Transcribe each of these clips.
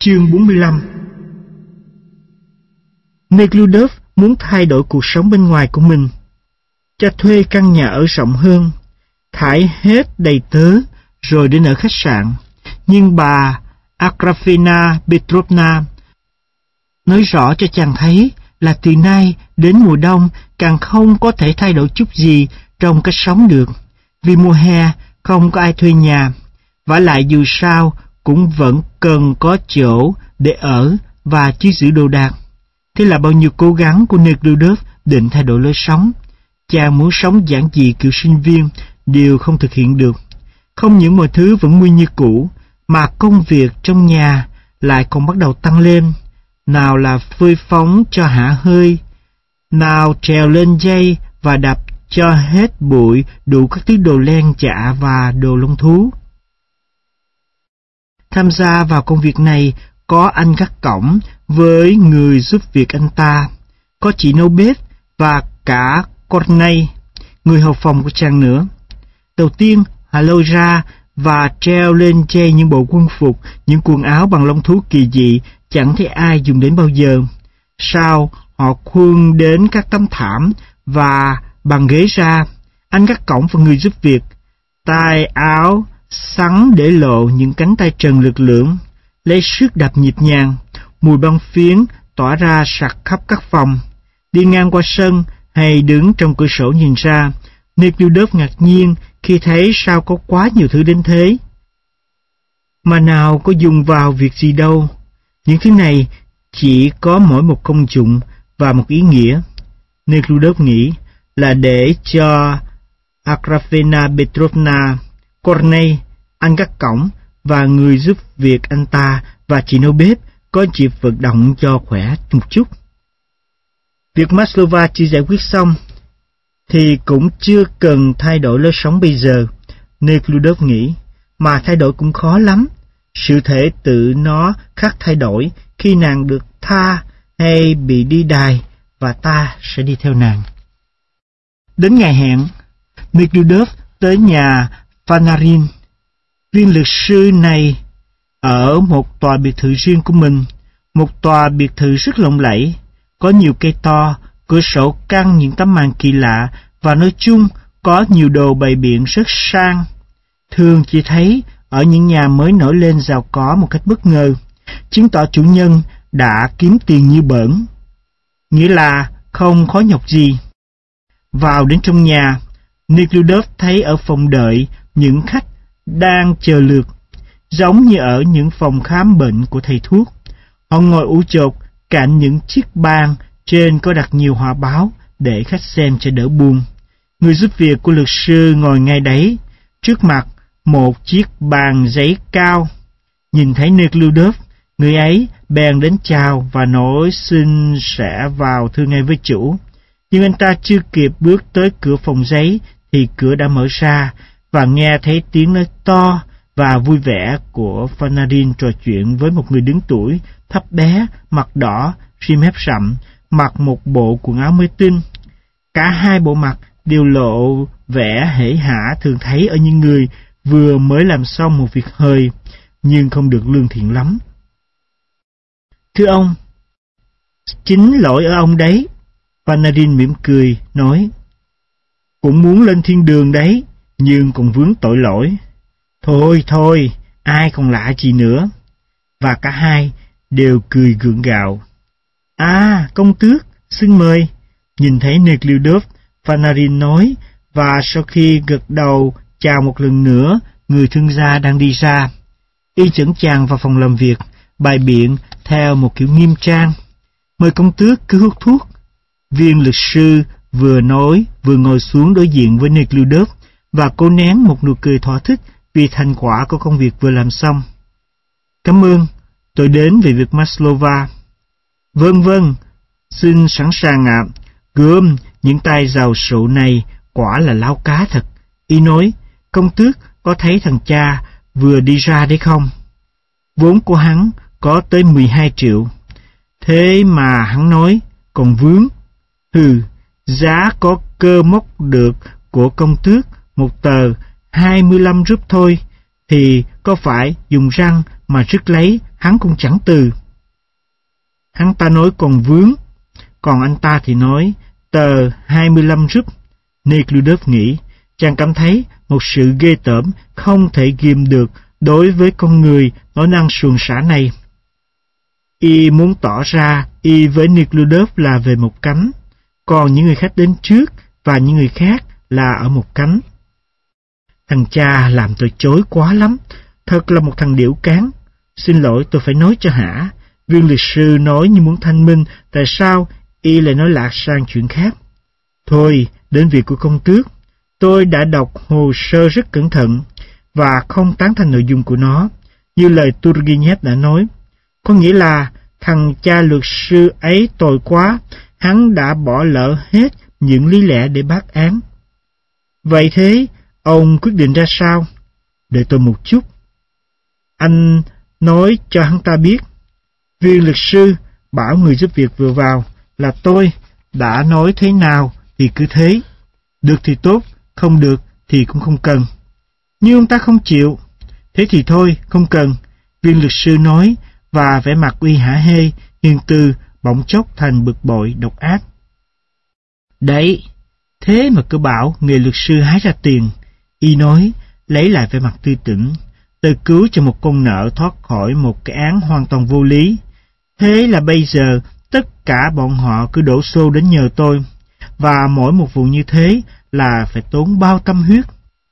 Chương 45. Nekhludoff muốn thay đổi cuộc sống bên ngoài của mình, cho thuê căn nhà ở rộng hơn, thải hết đầy tớ rồi đến ở khách sạn. Nhưng bà Agrafena Petrovna nói rõ cho chàng thấy là từ nay đến mùa đông càng không có thể thay đổi chút gì trong cách sống được, vì mùa hè không có ai thuê nhà, vả lại dù sao cũng vẫn cần có chỗ để ở và chứ giữ đồ đạc. Thế là bao nhiêu cố gắng của Nekhludoff định thay đổi lối sống. Chàng muốn sống giản dị kiểu sinh viên đều không thực hiện được. Không những mọi thứ vẫn nguyên như cũ, mà công việc trong nhà lại còn bắt đầu tăng lên. Nào là phơi phóng cho hả hơi, nào trèo lên dây và đập cho hết bụi đủ các thứ đồ len chạ và đồ lông thú. Tham gia vào công việc này có anh gác cổng với người giúp việc anh ta, có chị nấu bếp và cả Corney, người hầu phòng của chàng nữa. Đầu tiên họ lôi ra và treo lên dây những bộ quân phục, những quần áo bằng lông thú kỳ dị chẳng thấy ai dùng đến bao giờ. Sau họ khuân đến các tấm thảm và bàn ghế ra. Anh gác cổng và người giúp việc, tay áo sắn để lộ những cánh tay trần lực lưỡng, lấy sức đạp nhịp nhàng. Mùi băng phiến tỏa ra sặc khắp các phòng. Đi ngang qua sân hay đứng trong cửa sổ nhìn ra, Nekhludoff ngạc nhiên khi thấy sao có quá nhiều thứ đến thế, mà nào có dùng vào việc gì đâu. Những thứ này chỉ có mỗi một công dụng và một ý nghĩa. Nekhludoff nghĩ là để cho Agrafena Petrovna, Corney, anh gác cổng và người giúp việc anh ta và chị nấu bếp có dịp vận động cho khỏe một chút. Việc Maslova chưa giải quyết xong thì cũng chưa cần thay đổi lối sống bây giờ, Nekhludoff nghĩ, mà thay đổi cũng khó lắm. Sự thể tự nó khắc thay đổi khi nàng được tha hay bị đi đày, và ta sẽ đi theo nàng. Đến ngày hẹn, Nekhludoff tới nhà Panarin. Viên luật sư này ở một tòa biệt thự riêng của mình, một tòa biệt thự rất lộng lẫy, có nhiều cây to, cửa sổ căng những tấm màn kỳ lạ, và nói chung có nhiều đồ bày biện rất sang, thường chỉ thấy ở những nhà mới nổi lên giàu có một cách bất ngờ, chứng tỏ chủ nhân đã kiếm tiền như bỡn, nghĩa là không khó nhọc gì. Vào đến trong nhà, Nekhludoff thấy ở phòng đợi những khách đang chờ lượt, giống như ở những phòng khám bệnh của thầy thuốc. Họ ngồi ủ chột cạnh những chiếc bàn trên có đặt nhiều họa báo để khách xem cho đỡ buồn. Người giúp việc của luật sư ngồi ngay đấy, trước mặt một chiếc bàn giấy cao. Nhìn thấy Nekhludoff, người ấy bèn đến chào và nói xin sẽ vào thưa ngay với chủ. Nhưng anh ta chưa kịp bước tới cửa phòng giấy thì cửa đã mở ra, và nghe thấy tiếng nói to và vui vẻ của Panarin trò chuyện với một người đứng tuổi, thấp bé, mặt đỏ, rim mép rậm, mặc một bộ quần áo mới tinh. Cả hai bộ mặt đều lộ vẻ hể hả thường thấy ở những người vừa mới làm xong một việc hời, nhưng không được lương thiện lắm. Thưa ông, chính lỗi ở ông đấy, Panarin mỉm cười, nói. Cũng muốn lên thiên đường đấy, nhưng còn vướng tội lỗi. Thôi, ai còn lạ gì nữa. Và cả hai đều cười gượng gạo. À, công tước, xin mời. Nhìn thấy Nekhludoff, Panarin nói, và sau khi gật đầu chào một lần nữa, người thương gia đang đi ra. Y dẫn chàng vào phòng làm việc, bày biện theo một kiểu nghiêm trang. Mời công tước cứ hút thuốc. Viên luật sư vừa nói vừa ngồi xuống đối diện với Nekhludoff và cố nén một nụ cười thỏa thích vì thành quả của công việc vừa làm xong. Cảm ơn, tôi đến về việc Maslova. Vâng, xin sẵn sàng ạ. Gớm, những tay giàu rượu này quả là láo cá thật. Y nói, công tước có thấy thằng cha vừa đi ra đấy không? Vốn của hắn có tới 12 triệu. Thế mà hắn nói còn vướng. Giá có cơ móc được của công tước một tờ 25 rúp thôi, thì có phải dùng răng mà rứt lấy hắn cũng chẳng từ. Hắn ta nói còn vướng, còn anh ta thì nói tờ 25 rúp. Nekhludoff nghĩ, chàng cảm thấy một sự ghê tởm không thể ghim được đối với con người nói năng suồng sã này. Y muốn tỏ ra y với Nekhludoff là về một cánh, còn những người khách đến trước và những người khác là ở một cánh. Thằng cha làm tôi chối quá lắm, thật là một thằng điểu cán. Xin lỗi, tôi phải nói cho hả. Viên luật sư nói như muốn thanh minh tại sao y lại nói lạc sang chuyện khác. Thôi, đến việc của công tước. Tôi đã đọc hồ sơ rất cẩn thận và không tán thành nội dung của nó, như lời Turgenev đã nói. Có nghĩa là thằng cha luật sư ấy tồi quá, hắn đã bỏ lỡ hết những lý lẽ để bác án. Vậy thế, ông quyết định ra sao? Đợi tôi một chút. Anh nói cho hắn ta biết. Viên luật sư bảo người giúp việc vừa vào là tôi đã nói thế nào thì cứ thế. Được thì tốt, không được thì cũng không cần. Nhưng ông ta không chịu. Thế thì thôi, không cần. Viên luật sư nói, và vẻ mặt uy hả hê, hiền từ bỗng chốc thành bực bội, độc ác. Đấy, thế mà cứ bảo nghề luật sư hái ra tiền. Y nói, lấy lại vẻ mặt tươi tỉnh. Tôi cứu cho một con nợ thoát khỏi một cái án hoàn toàn vô lý. Thế là bây giờ tất cả bọn họ cứ đổ xô đến nhờ tôi, và mỗi một vụ như thế là phải tốn bao tâm huyết.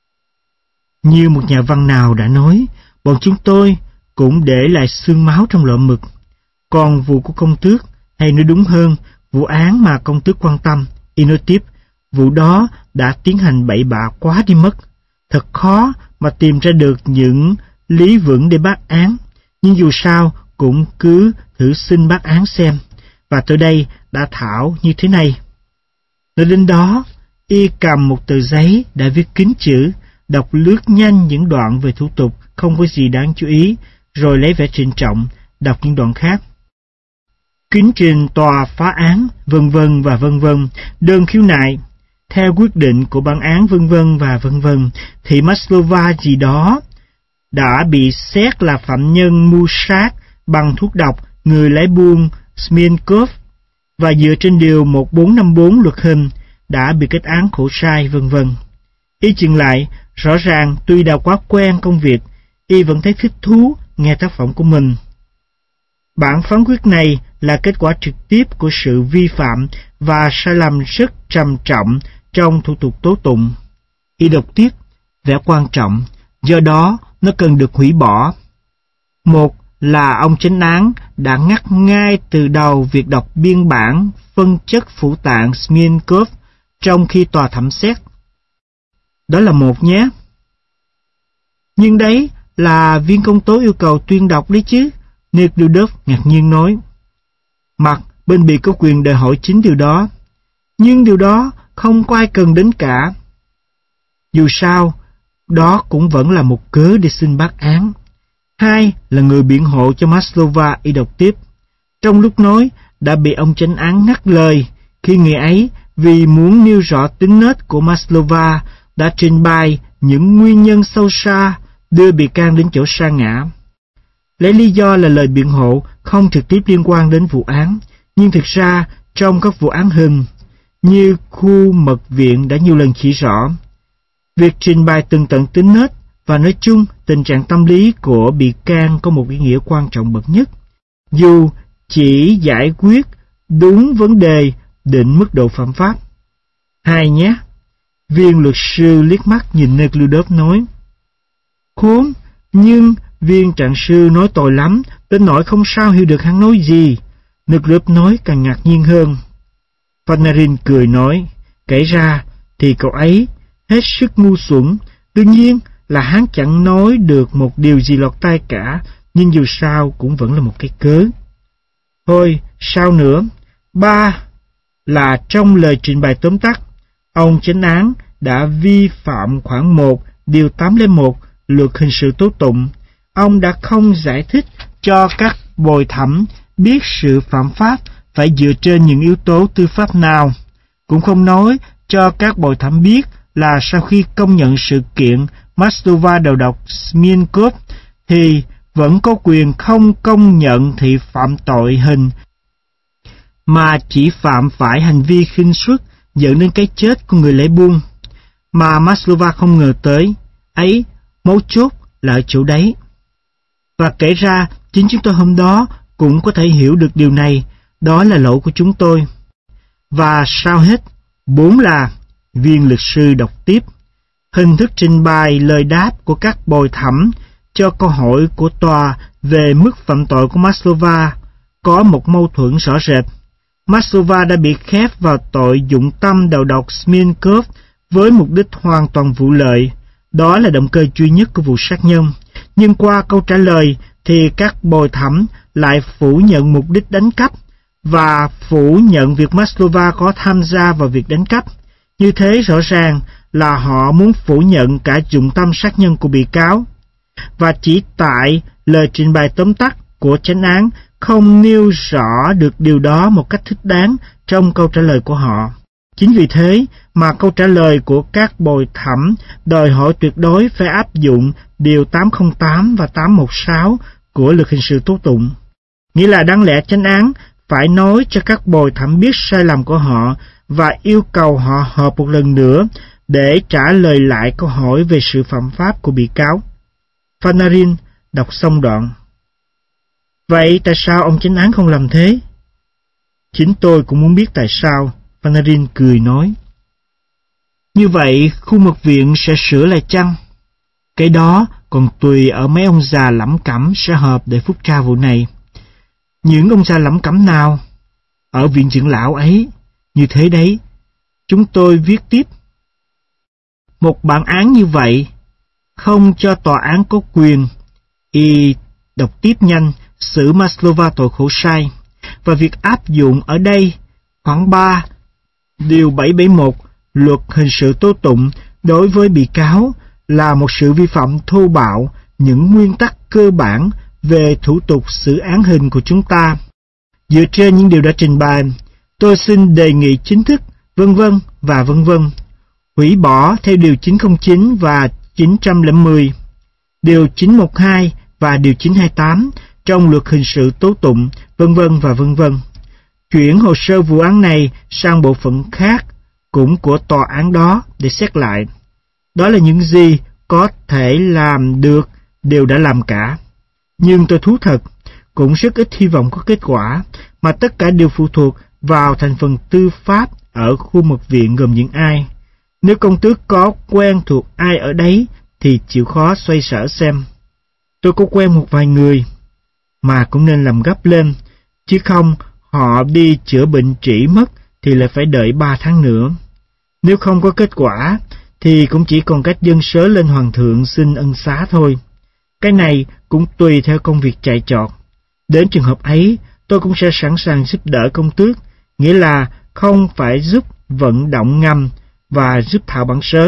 Như một nhà văn nào đã nói, bọn chúng tôi cũng để lại xương máu trong lọ mực. Còn vụ của công tước, hay nói đúng hơn, vụ án mà công tước quan tâm, y nói tiếp, vụ đó đã tiến hành bậy bạ quá đi mất. Thật khó mà tìm ra được những lý vững để bác án, nhưng dù sao cũng cứ thử xin bác án xem. Và tôi đây đã thảo như thế này. Nói đến đó, y cầm một tờ giấy đã viết kín chữ, đọc lướt nhanh những đoạn về thủ tục không có gì đáng chú ý, rồi lấy vẻ trịnh trọng đọc những đoạn khác. Kính trình tòa phá án, vân vân và vân vân, đơn khiếu nại. Theo quyết định của bản án vân vân và vân vân, thì Maslova gì đó đã bị xét là phạm nhân mưu sát bằng thuốc độc người lái buôn Smirnkov, và dựa trên điều 1454 luật hình đã bị kết án khổ sai vân vân. Y chừng lại, rõ ràng tuy đã quá quen công việc, y vẫn thấy thích thú nghe tác phẩm của mình. Bản phán quyết này là kết quả trực tiếp của sự vi phạm và sai lầm rất trầm trọng trong thủ tục tố tụng. Y đọc tiếp, vẻ quan trọng, do đó nó cần được hủy bỏ. Một là ông chánh án đã ngắt ngay từ đầu việc đọc biên bản phân chất phủ tạng Smirnkov trong khi tòa thẩm xét. Đó là một nhé. Nhưng đấy là viên công tố yêu cầu tuyên đọc đấy chứ, Nekhludoff ngạc nhiên nói. Mặt bên bị có quyền đòi hỏi chính điều đó, nhưng điều đó không có ai cần đến cả. Dù sao, đó cũng vẫn là một cớ để xin bác án. Hai là người biện hộ cho Maslova, y đọc tiếp. Trong lúc nói, đã bị ông chánh án ngắt lời, khi người ấy vì muốn nêu rõ tính nết của Maslova đã trình bày những nguyên nhân sâu xa đưa bị can đến chỗ sa ngã. Lấy lý do là lời biện hộ không trực tiếp liên quan đến vụ án, nhưng thực ra trong các vụ án hình, như khu mật viện đã nhiều lần chỉ rõ, việc trình bày từng tận tính nết và nói chung tình trạng tâm lý của bị can có một ý nghĩa quan trọng bậc nhất, dù chỉ giải quyết đúng vấn đề định mức độ phạm pháp. Hai nhé. Viên luật sư liếc mắt nhìn Nekhludoff nói. Khốn, nhưng viên trạng sư nói tồi lắm, đến nỗi không sao hiểu được hắn nói gì. Nekhludoff nói càng ngạc nhiên hơn. Panarin cười nói, kể ra thì cậu ấy hết sức ngu xuẩn, đương nhiên là hắn chẳng nói được một điều gì lọt tai cả, nhưng dù sao cũng vẫn là một cái cớ. Thôi, sao nữa? Ba là trong lời trình bày tóm tắt, ông chánh án đã vi phạm khoản 1 điều 801 luật hình sự tố tụng. Ông đã không giải thích cho các bồi thẩm biết sự phạm pháp phải dựa trên những yếu tố tư pháp nào, cũng không nói cho các bồi thẩm biết là sau khi công nhận sự kiện Maslova đầu độc Smirnkov thì vẫn có quyền không công nhận thị phạm tội hình, mà chỉ phạm phải hành vi khinh suất dẫn đến cái chết của người lái buôn. Mà Maslova không ngờ tới, ấy, mấu chốt là ở chỗ đấy. Và kể ra, chính chúng tôi hôm đó cũng có thể hiểu được điều này, đó là lỗi của chúng tôi. Và sau hết, 4 là, viên luật sư đọc tiếp, hình thức trình bày lời đáp của các bồi thẩm cho câu hỏi của tòa về mức phạm tội của Maslova có một mâu thuẫn rõ rệt. Maslova đã bị khép vào tội dụng tâm đầu độc Smirnov với mục đích hoàn toàn vụ lợi, đó là động cơ duy nhất của vụ sát nhân. Nhưng qua câu trả lời thì các bồi thẩm lại phủ nhận mục đích đánh cắp và phủ nhận việc Maslova có tham gia vào việc đánh cắp. Như thế rõ ràng là họ muốn phủ nhận cả dụng tâm sát nhân của bị cáo. Và chỉ tại lời trình bày tóm tắt của chánh án không nêu rõ được điều đó một cách thích đáng trong câu trả lời của họ. Chính vì thế mà câu trả lời của các bồi thẩm đòi hỏi tuyệt đối phải áp dụng điều 808 và 816 của Luật Hình sự Tố tụng. Nghĩa là đáng lẽ chánh án phải nói cho các bồi thẩm biết sai lầm của họ và yêu cầu họ họp một lần nữa để trả lời lại câu hỏi về sự phạm pháp của bị cáo. Panarin đọc xong đoạn. Vậy tại sao ông chánh án không làm thế? Chính tôi cũng muốn biết tại sao, Panarin cười nói. Như vậy, khu mật viện sẽ sửa lại chăng? Cái đó còn tùy ở mấy ông già lẩm cẩm sẽ họp để phúc tra vụ này. Những ông già lẩm cẩm nào? Ở viện trưởng lão ấy. Như thế đấy. Chúng tôi viết tiếp. Một bản án như vậy, không cho tòa án có quyền. Y đọc tiếp nhanh, xử Maslova tội khổ sai. Và việc áp dụng ở đây, khoảng 3, điều 771, Luật Hình sự Tố tụng đối với bị cáo là một sự vi phạm thô bạo những nguyên tắc cơ bản về thủ tục xử án hình của chúng ta. Dựa trên những điều đã trình bày, tôi xin đề nghị chính thức, vân vân và vân vân, hủy bỏ theo điều 909 và 910, điều 912 và điều 928 trong Luật Hình sự Tố tụng, vân vân và vân vân. Chuyển hồ sơ vụ án này sang bộ phận khác cũng của tòa án đó để xét lại. Đó là những gì có thể làm được đều đã làm cả. Nhưng tôi thú thật, cũng rất ít hy vọng có kết quả, mà tất cả đều phụ thuộc vào thành phần tư pháp ở khu mật viện gồm những ai. Nếu công tước có quen thuộc ai ở đấy thì chịu khó xoay sở xem. Tôi có quen một vài người, mà cũng nên làm gấp lên, chứ không họ đi chữa bệnh trĩ mất thì lại phải đợi 3 tháng nữa. Nếu không có kết quả thì cũng chỉ còn cách dâng sớ lên hoàng thượng xin ân xá thôi. Cái này cũng tùy theo công việc chạy chọt. Đến trường hợp ấy, tôi cũng sẽ sẵn sàng giúp đỡ công tước, nghĩa là không phải giúp vận động ngầm và giúp thảo bản sớ.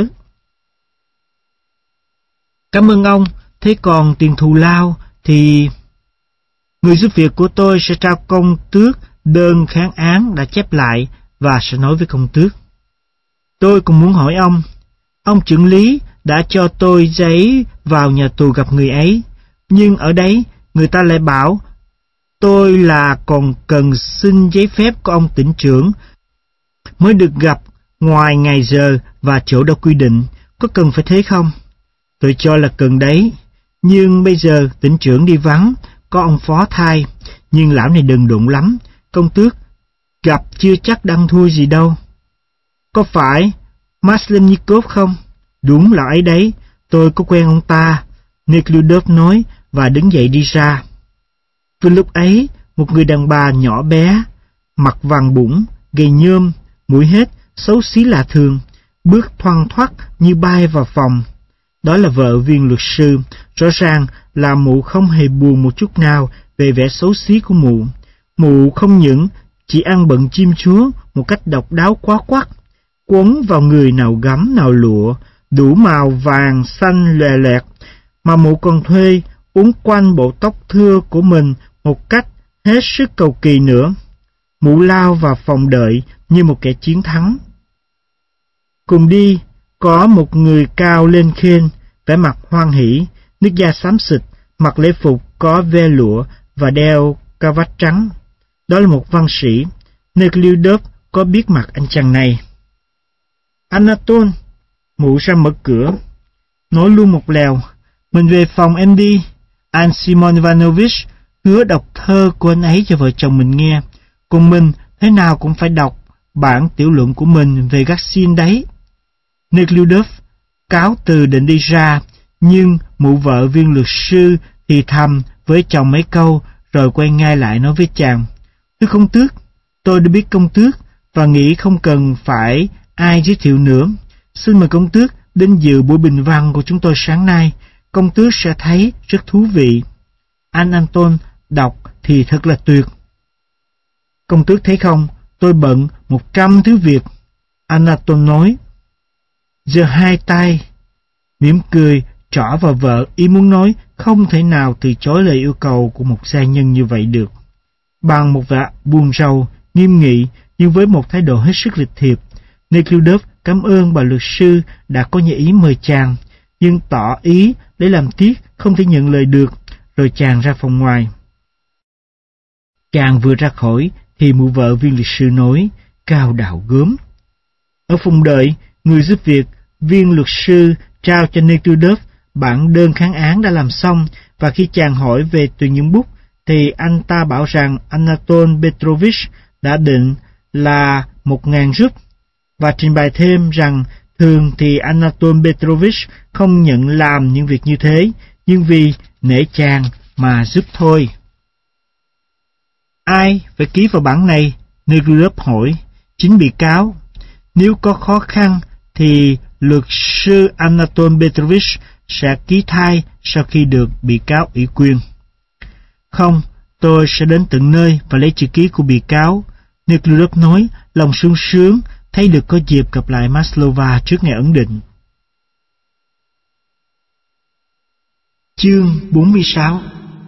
Cảm ơn ông, thế còn tiền thù lao thì... Người giúp việc của tôi sẽ trao công tước đơn kháng án đã chép lại và sẽ nói với công tước. Tôi cũng muốn hỏi ông trưởng lý đã cho tôi giấy vào nhà tù gặp người ấy, nhưng ở đấy người ta lại bảo tôi là còn cần xin giấy phép của ông tỉnh trưởng mới được gặp ngoài ngày giờ và chỗ đã quy định. Có cần phải thế không? Tôi cho là cần đấy, nhưng bây giờ tỉnh trưởng đi vắng, có ông phó thay, nhưng lão này đần độn lắm, công tước gặp chưa chắc đăng thua gì đâu. Có phải Maslennikov không? Đúng là ấy đấy, tôi có quen ông ta, Nekhludoff nói và đứng dậy đi ra. Vừa lúc ấy, một người đàn bà nhỏ bé, mặt vàng bụng, gầy nhôm, mũi hết, xấu xí lạ thường, bước thoăn thoắt như bay vào phòng. Đó là vợ viên luật sư, rõ ràng là mụ không hề buồn một chút nào về vẻ xấu xí của mụ. Mụ không những chỉ ăn bận chim chúa một cách độc đáo quá quắt, quấn vào người nào gấm nào lụa, đủ màu vàng xanh lòe loẹt, mà mụ còn thuê uốn quanh bộ tóc thưa của mình một cách hết sức cầu kỳ nữa. Mụ lao vào phòng đợi như một kẻ chiến thắng. Cùng đi có một người cao lên khên, vẻ mặt hoan hỉ, nước da xám xịt, mặc lễ phục có có ve lụa và đeo ca vát trắng. Đó là một văn sĩ. Nekhludoff có biết mặt anh chàng này. Anatole, mụ ra mở cửa, nói luôn một lèo, mình về phòng em đi. Anh Simon Ivanovich hứa đọc thơ của anh ấy cho vợ chồng mình nghe, còn mình thế nào cũng phải đọc bản tiểu luận của mình về Garcin đấy. Nekhludoff cáo từ định đi ra, nhưng mụ vợ viên luật sư thì thầm với chồng mấy câu, rồi quay ngay lại nói với chàng: Thưa công tước, tôi đã biết công tước và nghĩ không cần phải ai giới thiệu nữa. Xin mời công tước đến dự buổi bình văn của chúng tôi sáng nay. Công tước sẽ thấy rất thú vị. Anh Anton đọc thì thật là tuyệt. Công tước thấy không, tôi bận 100 thứ việc. Anatole nói. Giơ hai tay, mỉm cười, trỏ vào vợ, ý muốn nói không thể nào từ chối lời yêu cầu của một gia nhân như vậy được. Bằng một vẻ buồn rầu, nghiêm nghị, nhưng với một thái độ hết sức lịch thiệp, Nekhludoff cảm ơn bà luật sư đã có nhã ý mời chàng, nhưng tỏ ý để làm tiếc không thể nhận lời được, rồi chàng ra phòng ngoài. Chàng vừa ra khỏi thì mụ vợ viên luật sư nói, cao đạo gớm. Ở phòng đợi, người giúp việc, viên luật sư trao cho Nekhludoff bản đơn kháng án đã làm xong, và khi chàng hỏi về tuyển những bút, thì anh ta bảo rằng Anatole Petrovich đã định là 1.000 rúp, và trình bày thêm rằng thường thì Anatole Petrovich không nhận làm những việc như thế, nhưng vì nể chàng mà giúp thôi. Ai phải ký vào bản này? Nekhludoff hỏi. Chính bị cáo. Nếu có khó khăn thì luật sư Anatole Petrovich sẽ ký thay sau khi được bị cáo ủy quyền. Không, tôi sẽ đến tận nơi và lấy chữ ký của bị cáo. Nekhludoff nói, lòng sung sướng thấy được có dịp gặp lại Maslova trước ngày ấn định. Chương 46.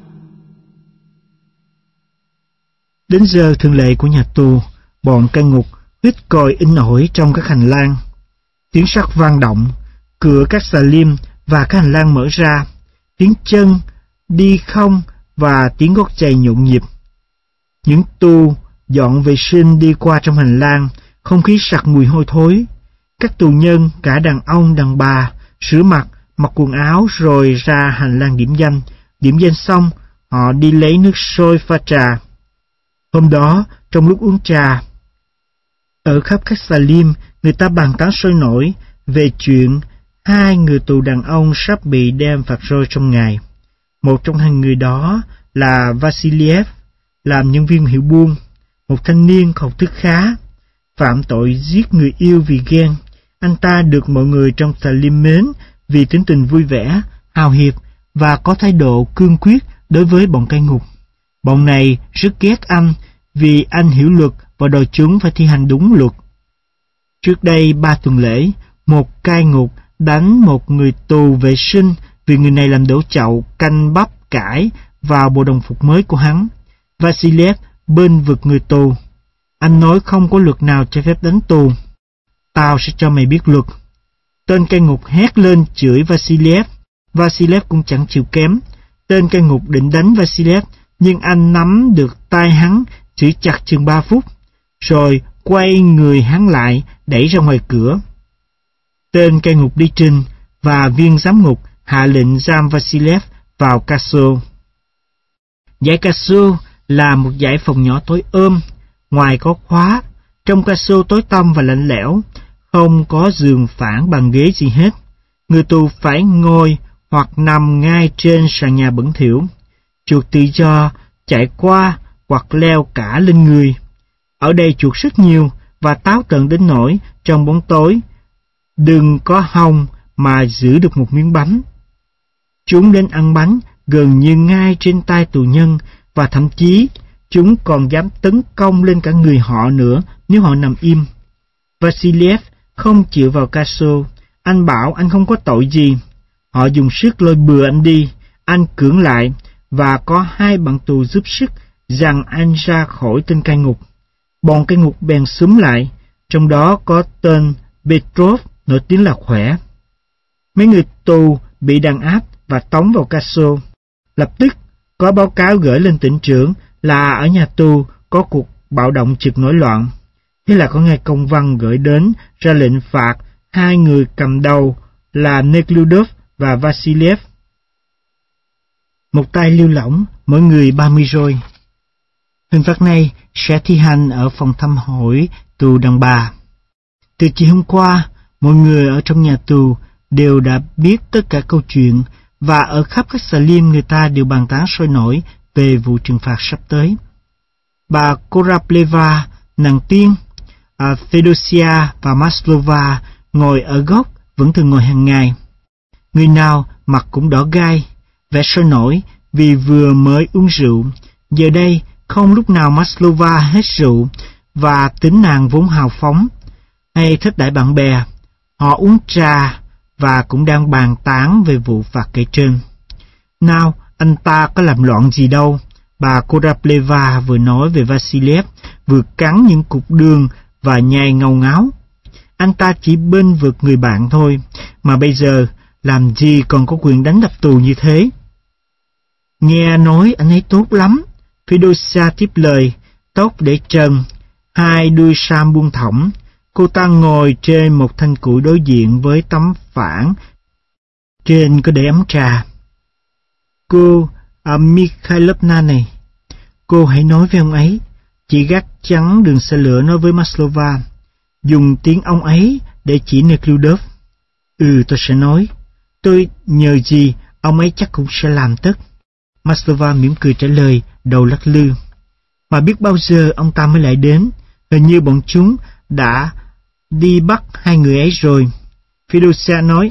Đến giờ thường lệ của nhà tù, bọn cai ngục hít còi in ỏi trong các hành lang. Tiếng sắt vang động, cửa các xà lim và các hành lang mở ra, tiếng chân đi không và tiếng gót giày nhộn nhịp. Những tù dọn vệ sinh đi qua trong hành lang, không khí sặc mùi hôi thối. Các tù nhân, cả đàn ông đàn bà, rửa mặt, mặc quần áo rồi ra hành lang điểm danh. Điểm danh xong, họ đi lấy nước sôi pha trà. Hôm đó, trong lúc uống trà, ở khắp các xà lim, người ta bàn tán sôi nổi về chuyện hai người tù đàn ông sắp bị đem phạt roi trong ngày. Một trong hai người đó là Vasiliev, làm nhân viên hiệu buôn, một thanh niên học thức khá, phạm tội giết người yêu vì ghen. Anh ta được mọi người trong xà lim mến vì tính tình vui vẻ, hào hiệp và có thái độ cương quyết đối với bọn cai ngục. Bọn này rất ghét anh vì anh hiểu luật và đòi chúng phải thi hành đúng luật. Trước đây 3 tuần lễ, một cai ngục đánh một người tù vệ sinh vì người này làm đổ chậu canh bắp cải vào bộ đồng phục mới của hắn. Vasiliev bênh vực người tù. Anh nói không có luật nào cho phép đánh tù. Tao sẽ cho mày biết luật. Tên cai ngục hét lên chửi Vasiliev. Vasiliev cũng chẳng chịu kém. Tên cai ngục định đánh Vasiliev, nhưng anh nắm được tay hắn, chửi chặt chừng 3 phút, rồi quay người hắn lại, đẩy ra ngoài cửa. Tên cai ngục đi trình, và viên giám ngục hạ lệnh giam Vasiliev vào caso. Dãy caso là một dãy phòng nhỏ tối ôm, ngoài có khóa, trong caso tối tăm và lạnh lẽo, không có giường phản bàn ghế gì hết. Người tù phải ngồi hoặc nằm ngay trên sàn nhà bẩn thỉu. Chuột tự do chạy qua hoặc leo cả lên người. Ở đây chuột rất nhiều và táo tợn đến nỗi trong bóng tối đừng có hòng mà giữ được một miếng bánh. Chúng đến ăn bánh gần như ngay trên tay tù nhân, và thậm chí chúng còn dám tấn công lên cả người họ nữa nếu họ nằm im. Vasiliev không chịu vào caso. Anh bảo anh không có tội gì. Họ dùng sức lôi bừa anh đi. Anh cưỡng lại, và có 2 bạn tù giúp sức giằng anh ra khỏi tên cai ngục. Bọn cai ngục bèn xúm lại, trong đó có tên Petrov nổi tiếng là khỏe. Mấy người tù bị đàn áp và tống vào caso. Lập tức Có báo cáo gửi lên tỉnh trưởng là ở nhà tù có cuộc bạo động trực nổi loạn. Thế là có ngay công văn gửi đến ra lệnh phạt hai người cầm đầu là Nekhludoff và Vasiliev. Một tay lưu lỏng, mỗi người 30 roi. Hình phạt này sẽ thi hành ở phòng thăm hỏi tù đàn bà. Từ chiều hôm qua, mọi người ở trong nhà tù đều đã biết tất cả câu chuyện, và ở khắp các xà lim người ta đều bàn tán sôi nổi về vụ trừng phạt sắp tới. Bà Korapleva, nàng tiên, Fedosia và Maslova ngồi ở góc vẫn thường ngồi hàng ngày. Người nào mặt cũng đỏ gai, vẻ sôi nổi vì vừa mới uống rượu. Giờ đây không lúc nào Maslova hết rượu, và tính nàng vốn hào phóng hay thích đãi bạn bè. Họ uống trà và cũng đang bàn tán về vụ phạt kể trên. Nào, anh ta có làm loạn gì đâu, bà Korapleva vừa nói về Vasiliev, vừa cắn những cục đường và nhai ngau ngáo. Anh ta chỉ bênh vực người bạn thôi, mà bây giờ làm gì còn có quyền đánh đập tù như thế. Nghe nói anh ấy tốt lắm, Fedosia tiếp lời, tóc để trần, hai đuôi sam buông thõng. Cô ta ngồi trên một thanh củi đối diện với tấm phản, trên có để ấm trà. Cô, Mikhailovna này, cô hãy nói với ông ấy. Chị gác chắn đường xe lửa nói với Maslova, dùng tiếng ông ấy để chỉ Nekhludoff. Tôi sẽ nói. Tôi nhờ gì, ông ấy chắc cũng sẽ làm tất. Maslova mỉm cười trả lời, đầu lắc lư. Mà biết bao giờ ông ta mới lại đến, hình như bọn chúng đã đi bắt hai người ấy rồi. Fedosia nói.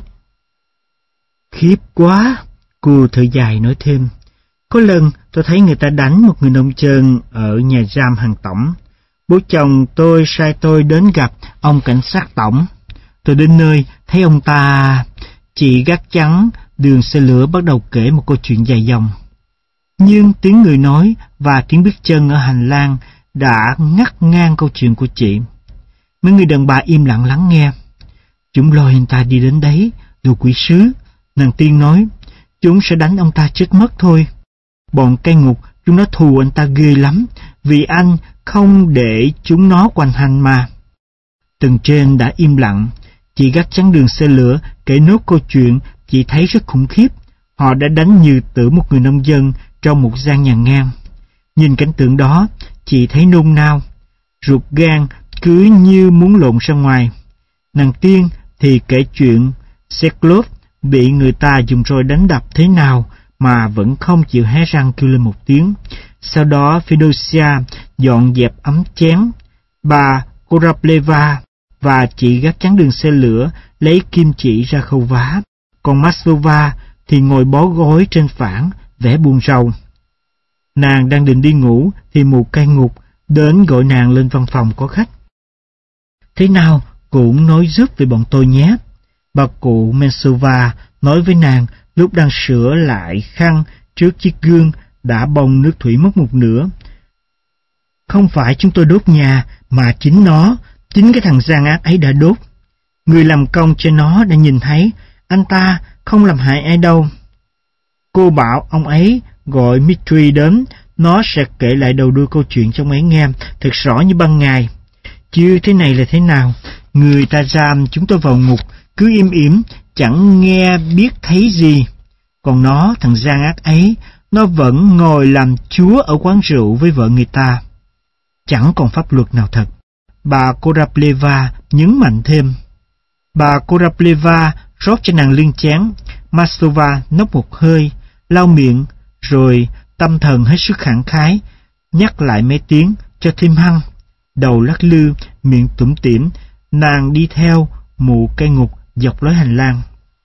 Khiếp quá, cô thở dài nói thêm. Có lần tôi thấy người ta đánh một người nông dân ở nhà giam hàng tổng. Bố chồng tôi sai tôi đến gặp ông cảnh sát tổng. Tôi đến nơi thấy ông ta. Chị gác chắn đường xe lửa bắt đầu kể một câu chuyện dài dòng. Nhưng tiếng người nói và tiếng bước chân ở hành lang đã ngắt ngang câu chuyện của chị. Mấy người đàn bà im lặng lắng nghe. Chúng lôi anh ta đi đến đấy, đồ quỷ sứ. Nàng tiên nói, chúng sẽ đánh ông ta chết mất thôi. Bọn cai ngục, chúng nó thù anh ta ghê lắm, vì anh không để chúng nó hoành hành mà. Tầng trên đã im lặng. Chị gác chắn đường xe lửa kể nốt câu chuyện chị thấy rất khủng khiếp. Họ đã đánh như tử một người nông dân trong một gian nhà ngang. Nhìn cảnh tượng đó, chị thấy nôn nao. Ruột gan cứ như muốn lộn ra ngoài. Nàng tiên thì kể chuyện Seklov bị người ta dùng roi đánh đập thế nào mà vẫn không chịu hé răng kêu lên một tiếng. Sau đó Fedosia dọn dẹp ấm chén. Bà Korapleva và chị gác chắn đường xe lửa lấy kim chỉ ra khâu vá. Còn Maslova thì ngồi bó gối trên phản, vẻ buồn rầu. Nàng đang định đi ngủ thì một cai ngục đến gọi nàng lên văn phòng có khách. Thế nào cũng nói giúp về bọn tôi nhé. Bà cụ Mensova nói với nàng lúc đang sửa lại khăn trước chiếc gương đã bong nước thủy mất một nửa. Không phải chúng tôi đốt nhà, mà chính nó, chính cái thằng gian ác ấy đã đốt. Người làm công cho nó đã nhìn thấy, anh ta không làm hại ai đâu. Cô bảo ông ấy gọi Mitri đến, nó sẽ kể lại đầu đuôi câu chuyện cho ông ấy nghe, thật rõ như ban ngày. Chứ thế này là thế nào? Người ta giam chúng tôi vào ngục, cứ im ỉm, chẳng nghe biết thấy gì. Còn nó, thằng gian ác ấy, nó vẫn ngồi làm chúa ở quán rượu với vợ người ta. Chẳng còn pháp luật nào thật. Bà Korapleva nhấn mạnh thêm. Bà Korapleva rót cho nàng ly chén. Maslova nốc một hơi, lau miệng, rồi tâm thần hết sức khẳng khái, nhắc lại mấy tiếng cho thêm hăng. Đầu lắc lư, miệng tủm tỉm, nàng đi theo mụ cai ngục dọc lối hành lang.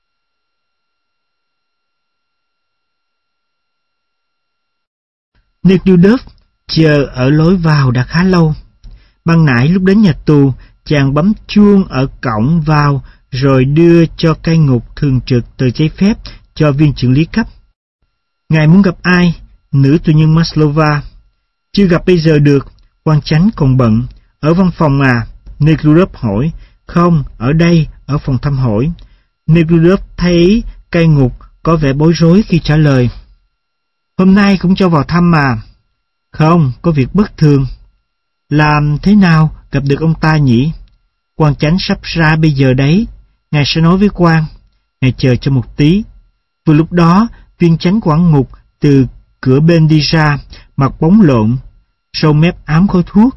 Nekhludoff chờ ở lối vào đã khá lâu. Ban nãy lúc đến nhà tù, chàng bấm chuông ở cổng vào rồi đưa cho cai ngục thường trực tờ giấy phép cho viên trưởng lý cấp. Ngài muốn gặp ai? Nữ tù nhân Maslova. Chưa gặp bây giờ được, quan chánh còn bận. Ở văn phòng à? Nekhludoff hỏi. Không, ở đây, ở phòng thăm hỏi. Nekhludoff thấy cai ngục có vẻ bối rối khi trả lời. Hôm nay cũng cho vào thăm mà. Không, có việc bất thường. Làm thế nào gặp được ông ta nhỉ? Quan chánh sắp ra bây giờ đấy. Ngài sẽ nói với quan. Ngài chờ cho một tí. Vừa lúc đó, viên chánh quản ngục từ cửa bên đi ra, mặt bóng lộn, râu mép ám khói thuốc.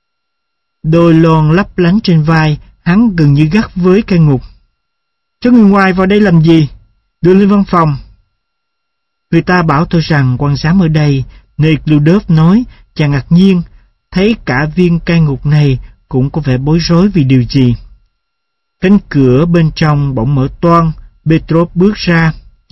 Đôi lon lấp lánh trên vai, hắn gần như gắt với cai ngục. Cho người ngoài vào đây làm gì? Đưa lên văn phòng. Người ta bảo tôi rằng quan giám ở đây. Nekhludoff nói, chàng ngạc nhiên, thấy cả viên cai ngục này cũng có vẻ bối rối vì điều gì. Cánh cửa bên trong bỗng mở toang, Petrov bước ra.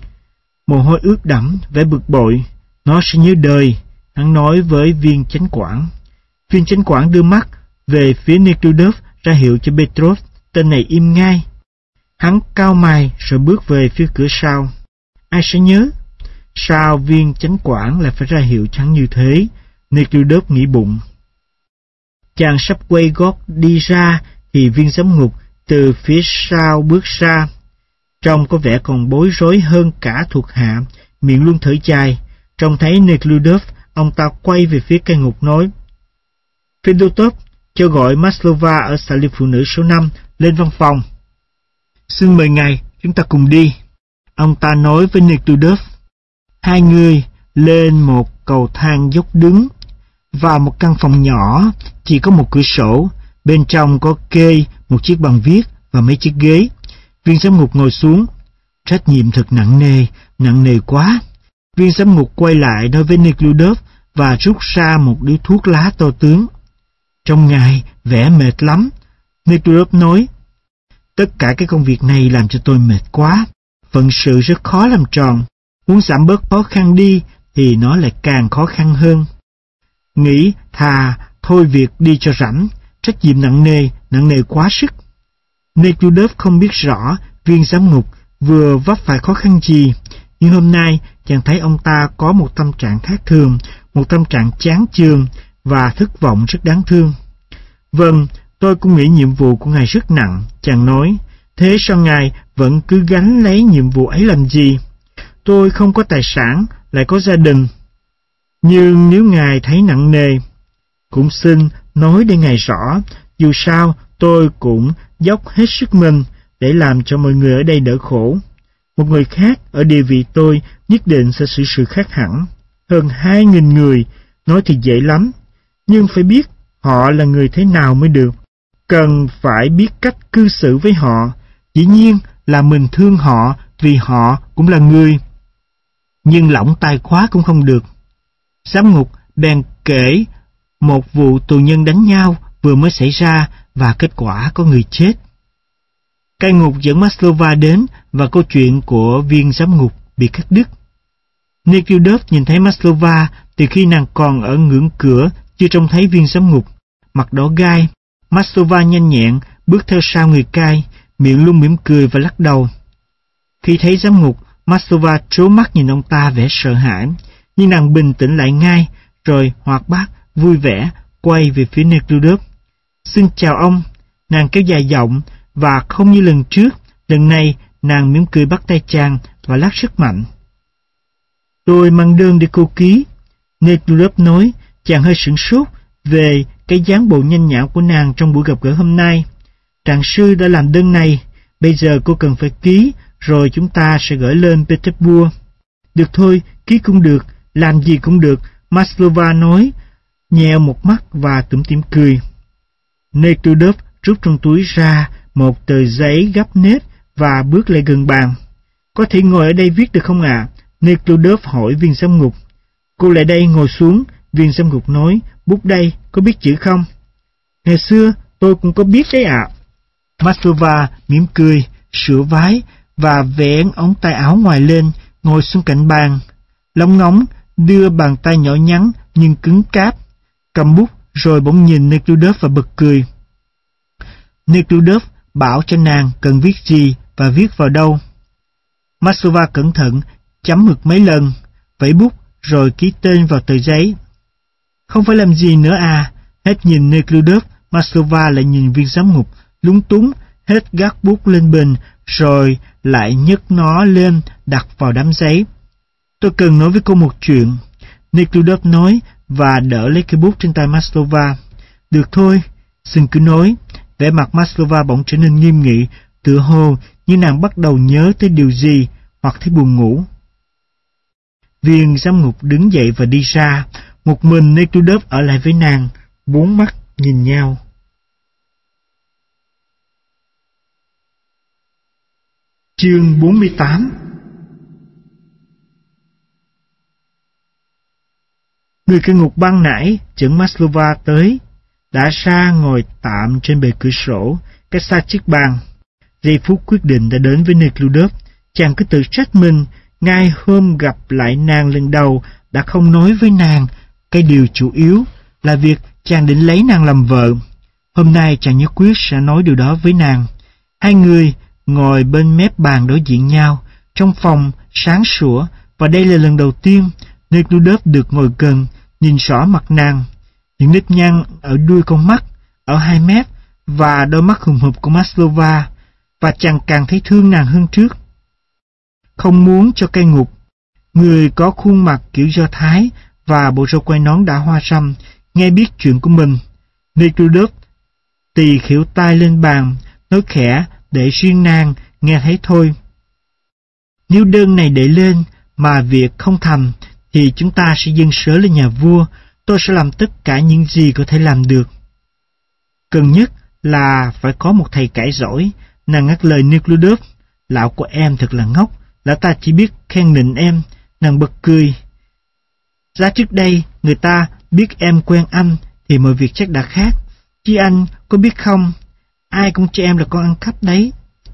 Mồ hôi ướt đẫm, vẻ bực bội. Nó sẽ nhớ đời, hắn nói với viên chánh quản. Viên chánh quản đưa mắt về phía Nekhludoff, ra hiệu cho Petrov, tên này im ngay. Hắn cau mày rồi bước về phía cửa sau. Ai sẽ nhớ? Sao viên chánh quản lại phải ra hiệu cho hắn như thế? Nekhludoff nghĩ bụng. Chàng sắp quay gót đi ra thì viên giám ngục từ phía sau bước ra. Trông có vẻ còn bối rối hơn cả thuộc hạ, miệng luôn thở dài. Trông thấy Nekhludoff, ông ta quay về phía cai ngục nói: Fedotov, cho gọi Maslova ở xạ liêm phụ nữ số 5 lên văn phòng. Xin mời ngài, chúng ta cùng đi. Ông ta nói với Nekhludoff. Hai người lên một cầu thang dốc đứng, vào một căn phòng nhỏ, chỉ có một cửa sổ, bên trong có kê một chiếc bàn viết và mấy chiếc ghế. Viên giám ngục ngồi xuống. Trách nhiệm thật nặng nề quá. Viên giám ngục quay lại nói với Nekhludoff và rút ra một điếu thuốc lá to tướng. Trong ngài vẻ mệt lắm. Nekhludoff nói, tất cả cái công việc này làm cho tôi mệt quá. Phận sự rất khó làm tròn. Muốn giảm bớt khó khăn đi thì nó lại càng khó khăn hơn. Nghĩ thà thôi việc đi cho rảnh. Trách nhiệm nặng nề quá sức. Nekhludoff không biết rõ viên giám ngục vừa vấp phải khó khăn gì, nhưng hôm nay chàng thấy ông ta có một tâm trạng khác thường, một tâm trạng chán chường và thất vọng rất đáng thương. Vâng, tôi cũng nghĩ nhiệm vụ của ngài rất nặng, chàng nói. Thế sao ngài vẫn cứ gánh lấy nhiệm vụ ấy làm gì? Tôi không có tài sản, lại có gia đình. Nhưng nếu ngài thấy nặng nề, cũng xin nói để ngài rõ, dù sao tôi cũng dốc hết sức mình để làm cho mọi người ở đây đỡ khổ. Một người khác ở địa vị tôi nhất định sẽ xử sự khác hẳn. Hơn 2.000 người, nói thì dễ lắm, nhưng phải biết họ là người thế nào mới được. Cần phải biết cách cư xử với họ. Dĩ nhiên là mình thương họ vì họ cũng là người. Nhưng lỏng tay quá cũng không được. Giám ngục bèn kể một vụ tù nhân đánh nhau vừa mới xảy ra và kết quả có người chết. Cai ngục dẫn Maslova đến và câu chuyện của viên giám ngục bị cắt đứt. Nekhludoff nhìn thấy Maslova từ khi nàng còn ở ngưỡng cửa, chưa trông thấy viên giám ngục, mặt đỏ gai. Maslova nhanh nhẹn bước theo sau người cai, miệng luôn mỉm cười và lắc đầu. Khi thấy giám ngục, Maslova trố mắt nhìn ông ta vẻ sợ hãi, nhưng nàng bình tĩnh lại ngay, rồi hoạt bát, vui vẻ, quay về phía Nekhludoff. Xin chào ông. Nàng kéo dài giọng, và không như lần trước, lần này nàng mỉm cười bắt tay chàng và lắc rất mạnh. Tôi mang đơn để cô ký. Nekhludoff nói, chàng hơi sửng sốt về cái dáng bộ nhanh nhảu của nàng trong buổi gặp gỡ hôm nay. Trạng sư đã làm đơn này, bây giờ cô cần phải ký, rồi chúng ta sẽ gửi lên Petersburg. Được thôi, ký cũng được, làm gì cũng được, Maslova nói, nheo một mắt và tủm tỉm cười. Nekhludoff rút trong túi ra một tờ giấy gấp nếp và bước lại gần bàn. Có thể ngồi ở đây viết được không ạ? Nekhludoff hỏi viên giám ngục. Cô lại đây ngồi xuống, viên giám ngục nói, bút đây, có biết chữ không? Ngày xưa tôi cũng có biết đấy ạ. Maslova mỉm cười, sửa váy và vén ống tay áo ngoài lên, ngồi xuống cạnh bàn. Lóng ngóng đưa bàn tay nhỏ nhắn nhưng cứng cáp, cầm bút rồi bỗng nhìn Nekhludoff và bật cười. Nekhludoff bảo cho nàng cần viết gì và viết vào đâu. Maslova cẩn thận chấm mực mấy lần, vẫy bút rồi ký tên vào tờ giấy. Không phải làm gì nữa à? Hết nhìn Nekhludoff, Maslova lại nhìn viên giám ngục, lúng túng, hết gác bút lên bình, rồi lại nhấc nó lên đặt vào đám giấy. Tôi cần nói với cô một chuyện. Nekhludoff nói và đỡ lấy cây bút trên tay Maslova. Được thôi, xin cứ nói. Vẻ mặt Maslova bỗng trở nên nghiêm nghị, tựa hồ như nàng bắt đầu nhớ tới điều gì hoặc thấy buồn ngủ. Viên giám ngục đứng dậy và đi ra. Một mình Nekhludoff ở lại với nàng, bốn mắt nhìn nhau. Chương 48. Người cai ngục ban nãy dẫn Maslova tới, đã ra ngồi tạm trên bề cửa sổ, cách xa chiếc bàn. Giây phút quyết định đã đến với Nekhludoff. Chàng cứ tự trách mình, ngay hôm gặp lại nàng lần đầu đã không nói với nàng cái điều chủ yếu là việc chàng định lấy nàng làm vợ. Hôm nay chàng nhất quyết sẽ nói điều đó với nàng. Hai người ngồi bên mép bàn đối diện nhau, trong phòng sáng sủa, và đây là lần đầu tiên Nekhludoff được ngồi gần, nhìn rõ mặt nàng. Những nếp nhăn ở đuôi con mắt, ở hai mép và đôi mắt hùm hụp của Maslova, và chàng càng thấy thương nàng hơn trước. Không muốn cho cai ngục, người có khuôn mặt kiểu Do Thái và bộ râu quai nón đã hoa râm, nghe biết chuyện của mình. Nekhludoff tì khuỷu tay lên bàn, nói khẽ để riêng nàng nghe thấy thôi. Nếu đơn này để lên mà việc không thành, thì chúng ta sẽ dâng sớ lên nhà vua. Tôi sẽ làm tất cả những gì có thể làm được. Cần nhất là phải có một thầy cãi giỏi. Nàng ngắt lời Nekhludoff. Lão của em thật là ngốc. Lão ta chỉ biết khen nịnh em. Nàng bật cười. Giá trước đây người ta biết em quen anh thì mọi việc chắc đã khác. Chứ anh có biết không, ai cũng cho em là con ăn cắp đấy.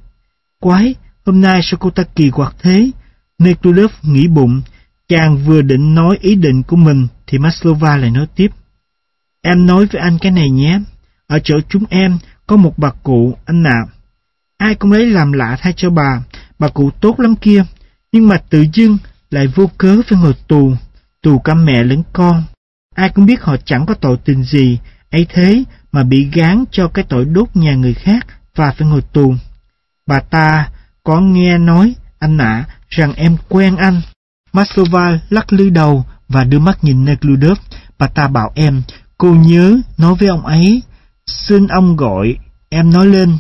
Quái, hôm nay sao cô ta kỳ quặc thế? Nekhludoff nghĩ bụng. Chàng vừa định nói ý định của mình thì Maslova lại nói tiếp. Em nói với anh cái này nhé. Ở chỗ chúng em có một bà cụ, anh ạ. Ai cũng lấy làm lạ thay cho bà cụ tốt lắm kia. Nhưng mà tự dưng lại vô cớ phải ngồi tù cả mẹ lẫn con. Ai cũng biết họ chẳng có tội tình gì, ấy thế mà bị gán cho cái tội đốt nhà người khác và phải ngồi tù. Bà ta có nghe nói, anh ạ, rằng em quen anh. Maslova lắc lư đầu và đưa mắt nhìn Nekhludoff. Bà ta bảo em, cô nhớ nói với ông ấy, xin ông gọi em nói lên.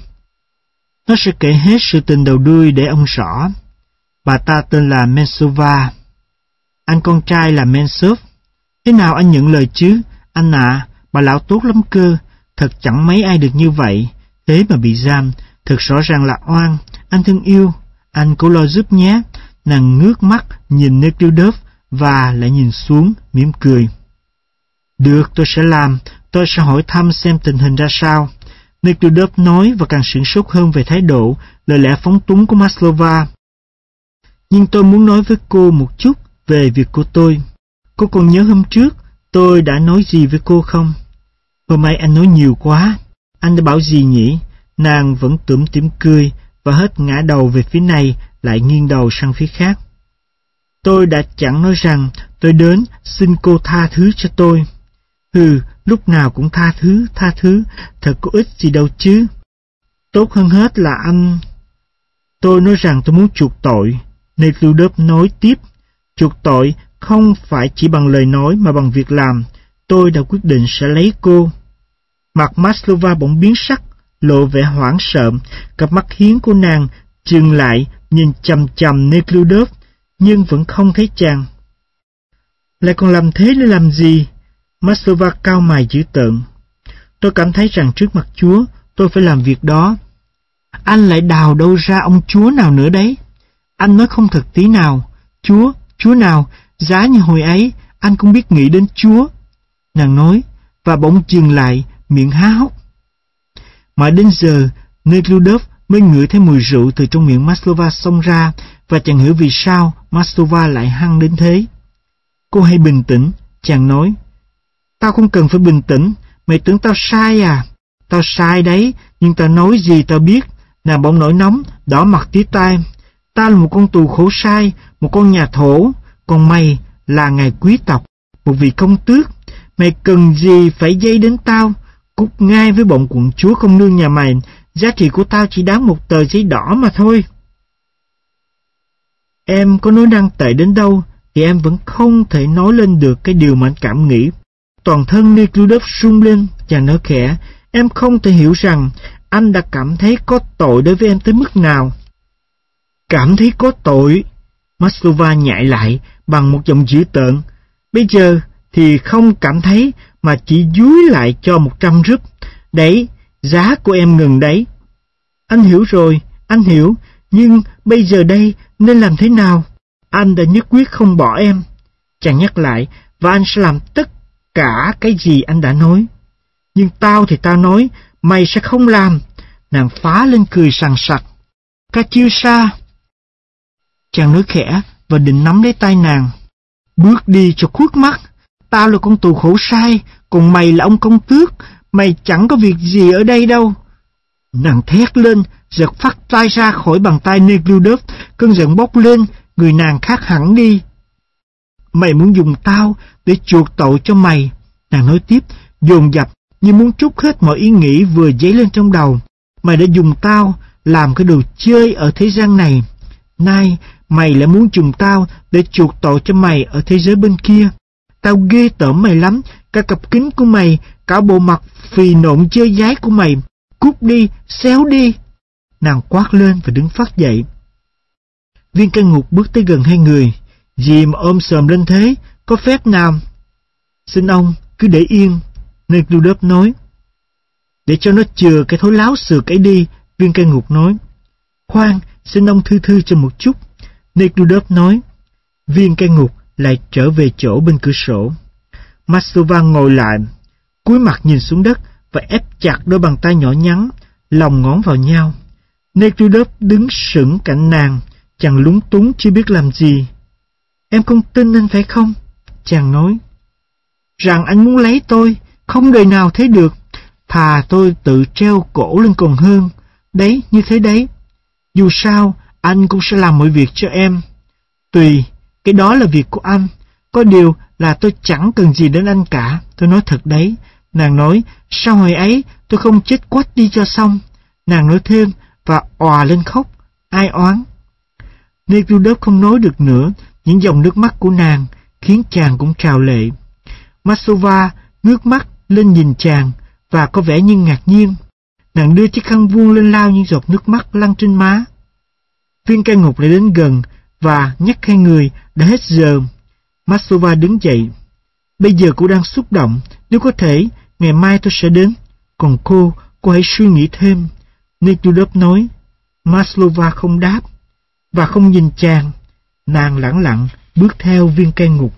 Nó sẽ kể hết sự tình đầu đuôi để ông rõ. Bà ta tên là Mensova. Anh con trai là Mensov. Thế nào anh nhận lời chứ? Anh ạ, bà lão tốt lắm cơ. Thật chẳng mấy ai được như vậy. Thế mà bị giam, thật rõ ràng là oan. Anh thân yêu, anh cố lo giúp nhé. Nàng ngước mắt nhìn Nekhludoff và lại nhìn xuống, mỉm cười. Được, tôi sẽ làm. Tôi sẽ hỏi thăm xem tình hình ra sao. Nekhludoff nói và càng sửng sốt hơn về thái độ, lời lẽ phóng túng của Maslova. Nhưng tôi muốn nói với cô một chút về việc của tôi. Cô còn nhớ hôm trước tôi đã nói gì với cô không? Hôm nay anh nói nhiều quá. Anh đã bảo gì nhỉ? Nàng vẫn tủm tỉm cười và hết ngã đầu về phía này lại nghiêng đầu sang phía khác. Tôi đã chẳng nói rằng tôi đến xin cô tha thứ cho tôi. Lúc nào cũng tha thứ, thật có ích gì đâu chứ. Tốt hơn hết là anh... Tôi nói rằng tôi muốn chuộc tội. Nekhludoff nói tiếp. Chuộc tội không phải chỉ bằng lời nói mà bằng việc làm. Tôi đã quyết định sẽ lấy cô. Mặt Maslova bỗng biến sắc, lộ vẻ hoảng sợ. Cặp mắt hiến của nàng chừng lại, nhìn chằm chằm Nekhludoff, nhưng vẫn không thấy chàng. Lại còn làm thế để làm gì? Maslova cau mày dữ tợn. Tôi cảm thấy rằng trước mặt Chúa, tôi phải làm việc đó. Anh lại đào đâu ra ông Chúa nào nữa đấy? Anh nói không thật tí nào. Chúa nào? Giá như hồi ấy, anh cũng biết nghĩ đến Chúa. Nàng nói, và bỗng dừng lại, miệng há hốc. Mãi đến giờ, Nekhludoff mới ngửi thấy mùi rượu từ trong miệng Maslova xông ra, và chẳng hiểu vì sao Maslova lại hăng đến thế. Cô hãy bình tĩnh, chàng nói. Tao không cần phải bình tĩnh, mày tưởng tao sai à? Tao sai đấy, nhưng tao nói gì tao biết. Nàng bỗng nổi nóng, đỏ mặt tía tai. Ta là một con tù khổ sai, một con nhà thổ, còn mày là ngài quý tộc, một vị công tước. Mày cần gì phải dây đến tao? Cút ngay với bọn quận chúa không nương nhà mày, giá trị của tao chỉ đáng một tờ giấy đỏ mà thôi. Em có nói năng tệ đến đâu, thì em vẫn không thể nói lên được cái điều mà anh cảm nghĩ. Toàn thân Nekhludoff rung lên, chàng nói khẽ, em không thể hiểu rằng anh đã cảm thấy có tội đối với em tới mức nào. Cảm thấy có tội? Maslova nhại lại bằng một giọng dữ tợn. Bây giờ thì không cảm thấy mà chỉ dúi lại cho 100 rúp. Đấy, giá của em ngừng đấy. Anh hiểu rồi, anh hiểu, nhưng bây giờ đây nên làm thế nào? Anh đã nhất quyết không bỏ em. Chàng nhắc lại, và anh sẽ làm tất cả cái gì anh đã nói. Nhưng tao thì tao nói, mày sẽ không làm. Nàng phá lên cười sằng sặc. Katyusha! Chàng nói khẽ và định nắm lấy tay nàng. Bước đi cho khuất mắt. Tao là con tù khổ sai, còn mày là ông công tước. Mày chẳng có việc gì ở đây đâu. Nàng thét lên, giật phát tay ra khỏi bàn tay Nekhludoff. Cơn giận bốc lên, người nàng khác hẳn đi. Mày muốn dùng tao để chuộc tội cho mày. Nàng nói tiếp, dồn dập như muốn trút hết mọi ý nghĩ vừa dấy lên trong đầu. Mày đã dùng tao làm cái đồ chơi ở thế gian này. Nay, mày lại muốn dùng tao để chuộc tội cho mày ở thế giới bên kia. Tao ghê tởm mày lắm, cả cặp kính của mày, cả bộ mặt phì nộn chơi giái của mày. Cút đi, xéo đi. Nàng quát lên và đứng phát dậy. Viên cai ngục bước tới gần hai người. Gì mà ôm xòm lên thế, có phép nào? Xin ông, cứ để yên, Nekhludoff nói. Để cho nó chừa cái thối láo xược ấy đi, viên cai ngục nói. Khoan, xin ông thư thư cho một chút, Nekhludoff nói. Viên cai ngục lại trở về chỗ bên cửa sổ. Maslova ngồi lại, cúi mặt nhìn xuống đất và ép chặt đôi bàn tay nhỏ nhắn, lòng ngón vào nhau. Nekhludoff đứng sững cạnh nàng, chàng lúng túng chưa biết làm gì. Em không tin anh phải không? Chàng nói. Rằng anh muốn lấy tôi, không đời nào thế được. Thà tôi tự treo cổ lên còn hơn. Đấy, như thế đấy. Dù sao, anh cũng sẽ làm mọi việc cho em. Tùy, cái đó là việc của anh. Có điều là tôi chẳng cần gì đến anh cả. Tôi nói thật đấy. Nàng nói, sau hồi ấy tôi không chết quách đi cho xong. Nàng nói thêm và òa lên khóc. Ai oán? Nekhludoff không nói được nữa. Những dòng nước mắt của nàng khiến chàng cũng trào lệ. Maslova ngước mắt lên nhìn chàng và có vẻ như ngạc nhiên. Nàng đưa chiếc khăn vuông lên lau những giọt nước mắt lăn trên má. Viên cai ngục lại đến gần và nhắc hai người đã hết giờ. Maslova đứng dậy. Bây giờ cô đang xúc động, nếu có thể, ngày mai tôi sẽ đến. Còn cô hãy suy nghĩ thêm. Nekhludoff nói. Maslova không đáp và không nhìn chàng. Nàng lẳng lặng bước theo viên cai ngục.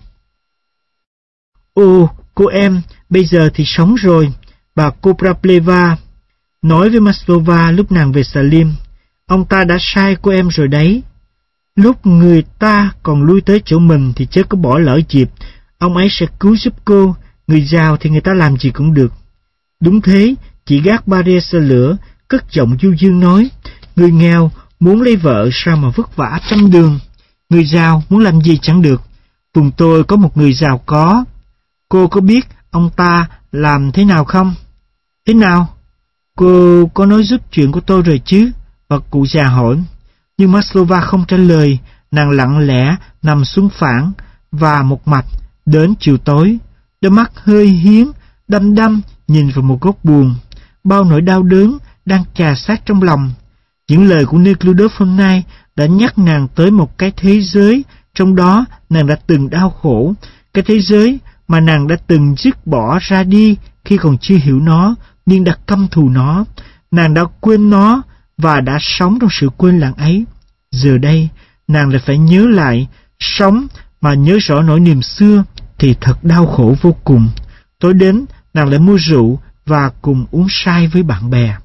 Ô, cô em, bây giờ thì sống rồi, bà Koprapleva nói với Maslova lúc nàng về Salim. Ông ta đã sai cô em rồi đấy. Lúc người ta còn lui tới chỗ mình thì chớ có bỏ lỡ dịp. Ông ấy sẽ cứu giúp cô. Người giàu thì người ta làm gì cũng được. Đúng thế, chị gác barrier xe lửa, cất giọng du dương nói. Người nghèo muốn lấy vợ sao mà vất vả trăm đường. Người giàu muốn làm gì chẳng được. Vùng tôi có một người giàu có. Cô có biết ông ta làm thế nào không? Thế nào? Cô có nói giúp chuyện của tôi rồi chứ? Và cụ già hỏi. Nhưng Maslova không trả lời. Nàng lặng lẽ nằm xuống phản và một mạch đến chiều tối. Đôi mắt hơi hiến, đăm đăm nhìn vào một góc buồn. Bao nỗi đau đớn đang chà sát trong lòng. Những lời của Nekhludoff hôm nay đã nhắc nàng tới một cái thế giới trong đó nàng đã từng đau khổ, cái thế giới mà nàng đã từng dứt bỏ ra đi khi còn chưa hiểu nó, nhưng đã căm thù nó. Nàng đã quên nó và đã sống trong sự quên lãng ấy. Giờ đây, nàng lại phải nhớ lại, sống mà nhớ rõ nỗi niềm xưa thì thật đau khổ vô cùng. Tối đến, nàng lại mua rượu và cùng uống say với bạn bè.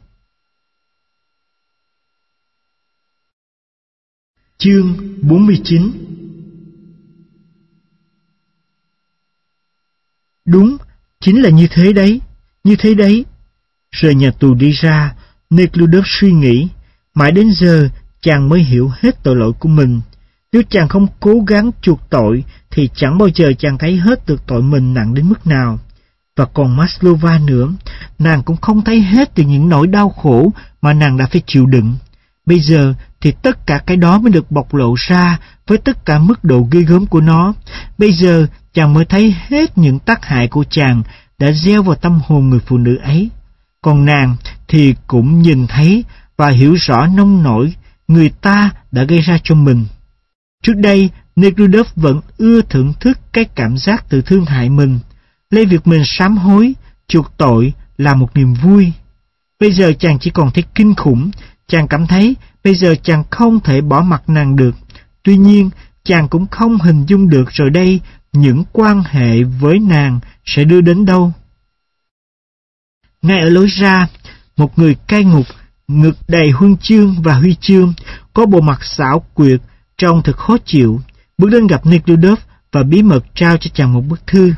Chương 49. Đúng, chính là như thế đấy, như thế đấy. Rời nhà tù đi ra, Nekhludoff suy nghĩ, mãi đến giờ chàng mới hiểu hết tội lỗi của mình. Nếu chàng không cố gắng chuộc tội thì chẳng bao giờ chàng thấy hết được tội mình nặng đến mức nào. Và còn Maslova nữa, nàng cũng không thấy hết được những nỗi đau khổ mà nàng đã phải chịu đựng. Bây giờ thì tất cả cái đó mới được bộc lộ ra với tất cả mức độ ghê gớm của nó. Bây giờ chàng mới thấy hết những tác hại của chàng đã gieo vào tâm hồn người phụ nữ ấy. Còn nàng thì cũng nhìn thấy và hiểu rõ nông nổi người ta đã gây ra cho mình. Trước đây, Nekhludoff vẫn ưa thưởng thức cái cảm giác tự thương hại mình, lấy việc mình sám hối, chuộc tội là một niềm vui. Bây giờ chàng chỉ còn thấy kinh khủng, chàng cảm thấy bây giờ chàng không thể bỏ mặc nàng được. Tuy nhiên, chàng cũng không hình dung được rồi đây những quan hệ với nàng sẽ đưa đến đâu. Ngay ở lối ra, một người cai ngục, ngực đầy huân chương và huy chương, có bộ mặt xảo quyệt, trông thật khó chịu, bước đến gặp Nekhludoff và bí mật trao cho chàng một bức thư.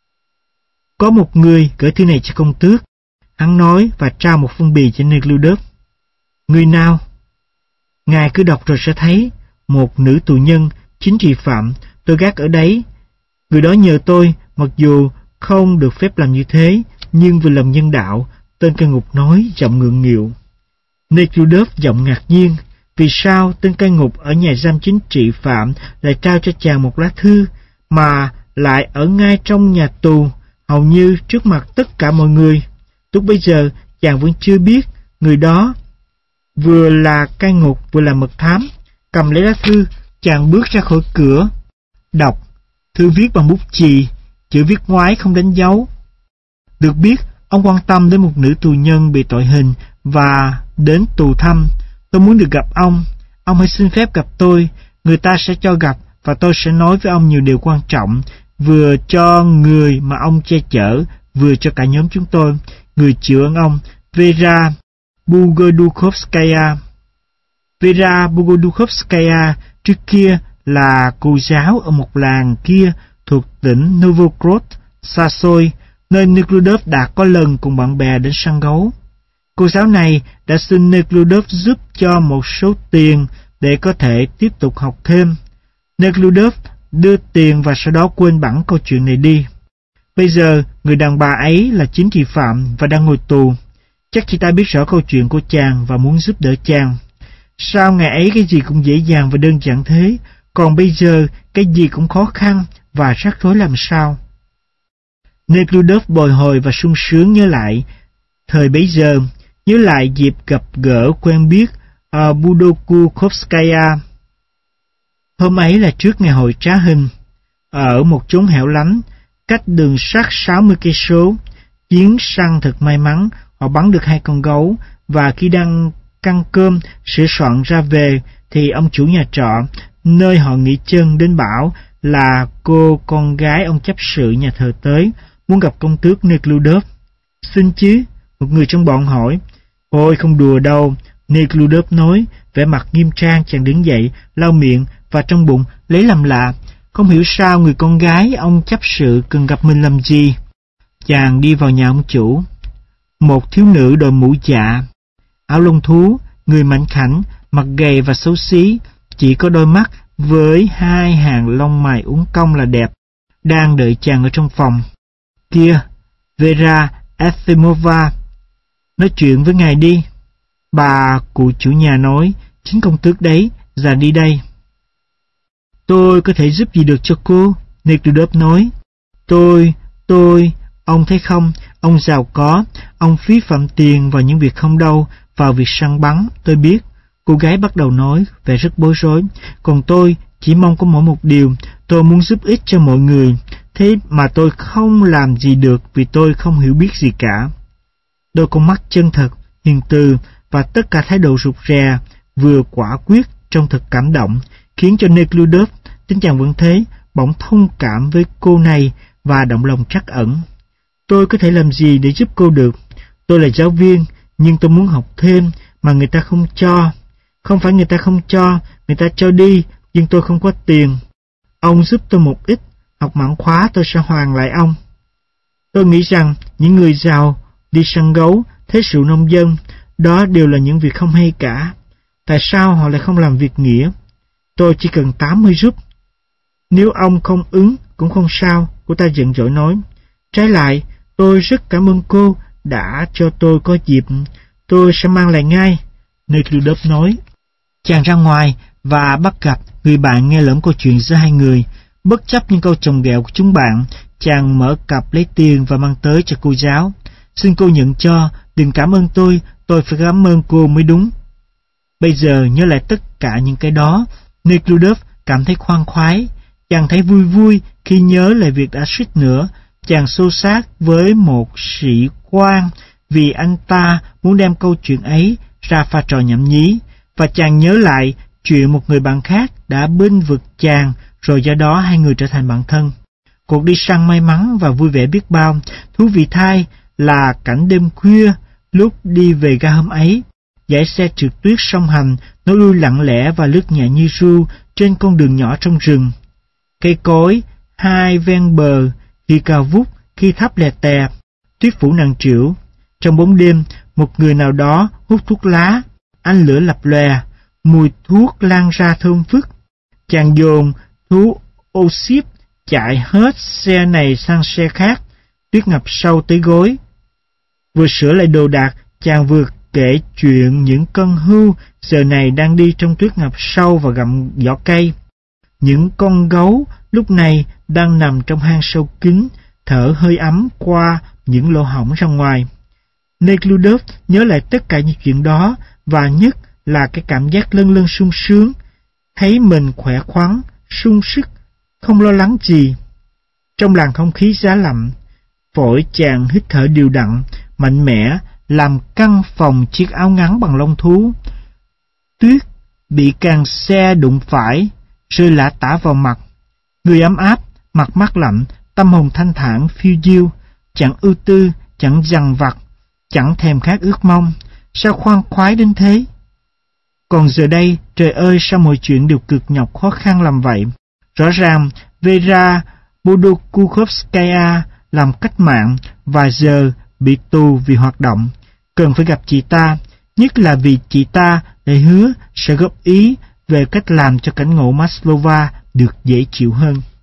Có một người gửi thư này cho công tước, hắn nói và trao một phong bì cho Nekhludoff. Người nào? Ngài cứ đọc rồi sẽ thấy. Một nữ tù nhân, chính trị phạm, tôi gác ở đấy. Người đó nhờ tôi, mặc dù không được phép làm như thế, nhưng vì lòng nhân đạo, tên cai ngục nói giọng ngượng nghịu. Nekhludoff giọng ngạc nhiên, vì sao tên cai ngục ở nhà giam chính trị phạm lại trao cho chàng một lá thư, mà lại ở ngay trong nhà tù, hầu như trước mặt tất cả mọi người. Lúc bây giờ, chàng vẫn chưa biết người đó vừa là cai ngục vừa là mật thám. Cầm lấy lá thư, chàng bước ra khỏi cửa. Đọc, thư viết bằng bút chì, chữ viết ngoái không đánh dấu. Được biết, ông quan tâm đến một nữ tù nhân bị tội hình và đến tù thăm. Tôi muốn được gặp ông hãy xin phép gặp tôi. Người ta sẽ cho gặp và tôi sẽ nói với ông nhiều điều quan trọng, vừa cho người mà ông che chở, vừa cho cả nhóm chúng tôi. Người chịu ơn ông, Vera Bugodukhovskaya. Vera Bugodukhovskaya trước kia là cô giáo ở một làng kia thuộc tỉnh Novgorod, xa xôi, nơi Nekhludoff đã có lần cùng bạn bè đến săn gấu. Cô giáo này đã xin Nekhludoff giúp cho một số tiền để có thể tiếp tục học thêm. Nekhludoff đưa tiền và sau đó quên bẵng câu chuyện này đi. Bây giờ, người đàn bà ấy là chính trị phạm và đang ngồi tù. Chắc chị ta biết rõ câu chuyện của chàng và muốn giúp đỡ chàng. Sao ngày ấy cái gì cũng dễ dàng và đơn giản thế, còn bây giờ cái gì cũng khó khăn và rắc rối làm sao? Nekhludoff bồi hồi và sung sướng nhớ lại thời bấy giờ, nhớ lại dịp gặp gỡ quen biết ở Budokukhovskaya. Hôm ấy là trước ngày hội trá hình, ở một chốn hẻo lánh, cách đường sắt 60 cây số. Chiến săn thật may mắn, họ bắn được 2 con gấu, và khi đang căng cơm, sửa soạn ra về, thì ông chủ nhà trọ, nơi họ nghỉ chân, đến bảo là cô con gái ông chấp sự nhà thờ tới, muốn gặp công tước Nekhludoff. Xin chứ? Một người trong bọn hỏi. Ôi không đùa đâu, Nekhludoff nói, vẻ mặt nghiêm trang. Chàng đứng dậy, lau miệng và trong bụng lấy làm lạ. Không hiểu sao người con gái ông chấp sự cần gặp mình làm gì. Chàng đi vào nhà ông chủ. Một thiếu nữ đội mũ dạ, áo lông thú, người mảnh khảnh, mặt gầy và xấu xí, chỉ có đôi mắt với 2 hàng lông mày uốn cong là đẹp, đang đợi chàng ở trong phòng. Kia, Vera Efimova, nói chuyện với ngài đi. Bà cụ chủ nhà nói, chính công tước đấy, ra đi đây. Tôi có thể giúp gì được cho cô? Nekhludoff nói. Tôi, ông thấy không, ông giàu có, ông phí phạm tiền vào những việc không đâu, vào việc săn bắn, tôi biết. Cô gái bắt đầu nói, vẻ rất bối rối. Còn tôi chỉ mong có mỗi một điều, tôi muốn giúp ích cho mọi người, thế mà tôi không làm gì được vì tôi không hiểu biết gì cả. Đôi con mắt chân thật, hiền từ và tất cả thái độ rụt rè, vừa quả quyết trông thật cảm động, khiến cho Nekhludoff, tính chàng vẫn thế, bỗng thông cảm với cô này và động lòng trắc ẩn. Tôi có thể làm gì để giúp cô được? Tôi là giáo viên, nhưng tôi muốn học thêm mà người ta không cho. Không phải người ta không cho, người ta cho đi, nhưng tôi không có tiền. Ông giúp tôi một ít, học mãn khóa tôi sẽ hoàn lại ông. Tôi nghĩ rằng những người giàu đi săn gấu, thế sự nông dân, đó đều là những việc không hay cả. Tại sao họ lại không làm việc nghĩa? Tôi chỉ cần 80 rúp. Nếu ông không ứng cũng không sao, cô ta giận dỗi nói. Trái lại, tôi rất cảm ơn cô đã cho tôi có dịp, tôi sẽ mang lại ngay, Nekhludoff nói. Chàng ra ngoài và bắt gặp người bạn nghe lỡm câu chuyện giữa hai người. Bất chấp những câu chồng ghẹo của chúng bạn, chàng mở cặp lấy tiền và mang tới cho cô giáo. Xin cô nhận cho, đừng cảm ơn tôi phải cảm ơn cô mới đúng. Bây giờ nhớ lại tất cả những cái đó, Nekhludoff cảm thấy khoan khoái. Chàng thấy vui vui khi nhớ lại việc đã suýt nữa. Chàng xô xát với một sĩ quan vì anh ta muốn đem câu chuyện ấy ra pha trò nhảm nhí. Và chàng nhớ lại chuyện một người bạn khác đã bênh vực chàng, rồi do đó hai người trở thành bạn thân. Cuộc đi săn may mắn và vui vẻ biết bao. Thú vị thay là cảnh đêm khuya, lúc đi về ga hôm ấy, dải xe trượt tuyết song hành, nó lui lặng lẽ và lướt nhẹ như ru trên con đường nhỏ trong rừng. Cây cối hai ven bờ khi cao vút, khi thấp lè tè, tuyết phủ nặng trĩu. Trong bóng đêm, một người nào đó hút thuốc lá, ánh lửa lập lòe, mùi thuốc lan ra thơm phức. Chàng dồn thú ô xíp chạy hết xe này sang xe khác, tuyết ngập sâu tới gối. Vừa sửa lại đồ đạc, chàng vừa kể chuyện những con hươu giờ này đang đi trong tuyết ngập sâu và gặm vỏ cây. Những con gấu lúc này đang nằm trong hang sâu kín, thở hơi ấm qua những lỗ hổng ra ngoài. Nekhludoff nhớ lại tất cả những chuyện đó, và nhất là cái cảm giác lâng lâng sung sướng, thấy mình khỏe khoắn, sung sức, không lo lắng gì. Trong làn không khí giá lạnh, phổi chàng hít thở đều đặn, mạnh mẽ, làm căng phòng chiếc áo ngắn bằng lông thú. Tuyết bị càng xe đụng phải, rơi lả tả vào mặt. Người ấm áp, mặt mát lạnh, tâm hồn thanh thản phiêu diêu, chẳng ưu tư, chẳng dằn vặt, chẳng thèm khát ước mong. Sao khoan khoái đến thế? Còn giờ đây, trời ơi, sao mọi chuyện đều cực nhọc khó khăn làm vậy? Rõ ràng, Vera Bodokukovskaya làm cách mạng và giờ bị tù vì hoạt động. Cần phải gặp chị ta, nhất là vì chị ta đã hứa sẽ góp ý về cách làm cho cảnh ngộ Moscow được dễ chịu hơn.